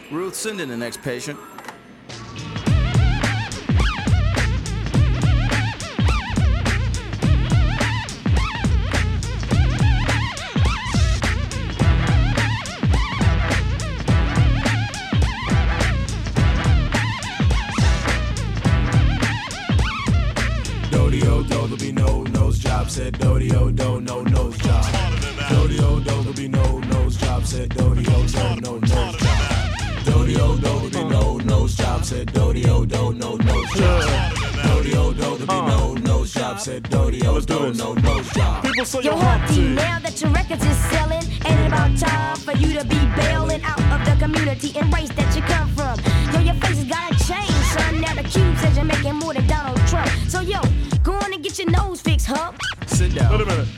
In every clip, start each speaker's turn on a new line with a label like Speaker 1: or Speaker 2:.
Speaker 1: Ruth, send in the next patient.
Speaker 2: There'll be no nose job, said Dodie-O-Do, no nose job. Dodie-O-Do, there'll be no nose job, said Dodie-O-Do, no nose job. Dodie-O-Do, there'll be no nose job, said Dodie-O-Do, no nose job. Dodie-O-Do, there'll be no nose job, said Dodie-O-Do, no nose job.
Speaker 3: Yo, Humpty, now that your records is selling, ain't it about time for you to be bailing out of the community and race that you come from? Yo, your face has gotta change, son. Now the cube says you're making more than Donald Trump. So, yo, go on and get your nose fixed, Hump.
Speaker 1: Sit down.
Speaker 4: Wait a minute.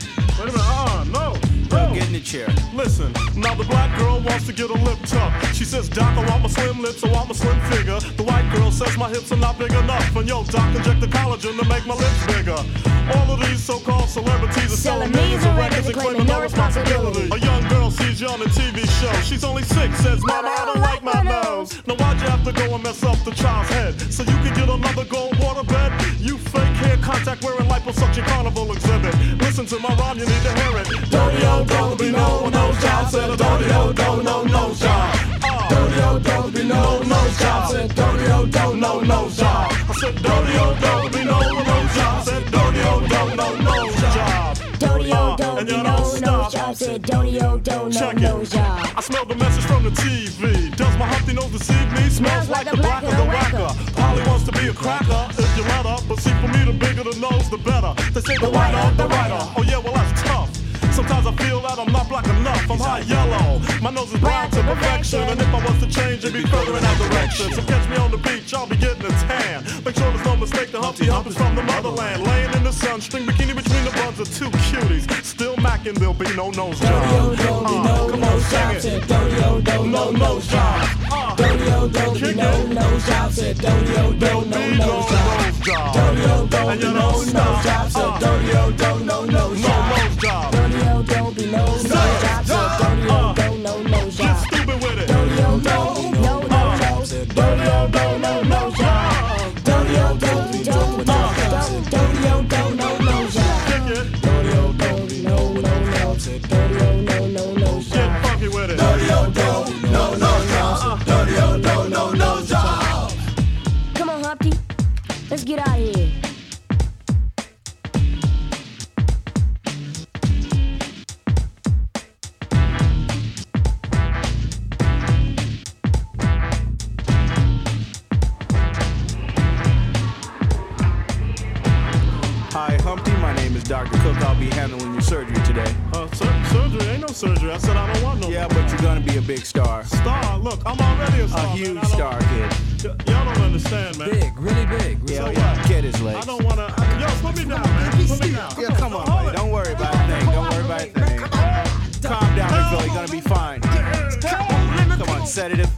Speaker 4: No.
Speaker 1: Get in the chair.
Speaker 4: Listen, now the black girl wants to get a lip tuck. She says, Doc, I want my slim lips, I want my slim figure. The white girl says my hips are not big enough. And yo, Doc, inject the collagen to make my lips bigger. All of these so-called celebrities are selling millions of records and claiming no responsibility. A young girl sees you on a TV show. She's only 6, says, Mama, I don't like my nose. Now why'd you have to go and mess up the child's head? So you can get another gold waterbed? You fake hair contact wearing liposuction carnival exhibit. Listen to my rhyme, you need to hear it. Dodie-O-Do, be no nose job, said a Dodie-O-Do, no nose job. Dodie-O-Do, be no nose job, said Dodie-O-Do, no nose job. I said Dodie-O-Do, be no nose job, said Dodie-O-Do, no nose job.
Speaker 3: Dodie-O-Do,
Speaker 4: And
Speaker 3: be
Speaker 4: you
Speaker 3: no
Speaker 4: don't stop.
Speaker 3: nose job, said Dodie-O-Do, no
Speaker 4: Check
Speaker 3: nose
Speaker 4: it.
Speaker 3: job.
Speaker 4: I smell the message from the TV. Does my Humpty nose deceive me? Smells like the black of the whacker. Polly wants to be a cracker if you let her. But see, for me, the bigger the nose, the better. They say the whiter, the whiter. Oh yeah, well that's tough. Sometimes I feel that I'm not black enough. I'm hot yellow. My nose is brown to perfection. And if I was to change, it'd be further in that direction. So catch me on the beach, I'll be getting a tan. Make sure there's no mistake, the Humpty Hump is from the motherland. Laying in the sun, string bikini between the buns of 2 cuties. Still macking, there'll be no nose job. Come on, sing it.
Speaker 2: Dodie-O-Do, no nose job. Dodie-O-Do, be no nose job, said Dodie-O-Do, no nose job. Dodie-O-Do, be no nose job, said Dodie-O-Do, no nose job. Dodie-O-Do, be no nose job, said Dodie-O-Do, no nose job.
Speaker 4: Get stupid with it.
Speaker 2: Dodie-O-Do, no nose job, said Dodie-O-Do, no nose job. Dodie-O-Do, be no nose job, said Dodie-O-Do, no nose job.
Speaker 4: Kick it.
Speaker 2: Dodie-O-Do, be no nose job, said Dodie-O-Do, no nose job.
Speaker 4: Get funky with it.
Speaker 2: Dodie-O-Do, no nose job, Dodie-O-Do, no nose job.
Speaker 3: Come on, Humpty, let's get out of here.
Speaker 1: Hi, Humpty. My name is Dr. Cook. I'll be handling your surgery today.
Speaker 4: Surgery? Ain't no surgery. I said I don't want no.
Speaker 1: Yeah, but you're gonna be a big star.
Speaker 4: Star? Look, I'm already a star.
Speaker 1: A
Speaker 4: man.
Speaker 1: huge
Speaker 4: I don't-
Speaker 1: star, kid.
Speaker 4: Y'all don't understand, man.
Speaker 5: Big, really big.
Speaker 1: Yeah,
Speaker 4: So
Speaker 1: yeah.
Speaker 4: what?
Speaker 1: Get his legs.
Speaker 4: I don't wanna. Yo, put me down, man. Put me down.
Speaker 1: Yeah, come on, buddy. Don't worry about a thing. Don't worry about a thing. Calm down, Big Phil. You're gonna be fine. Come on, sedative.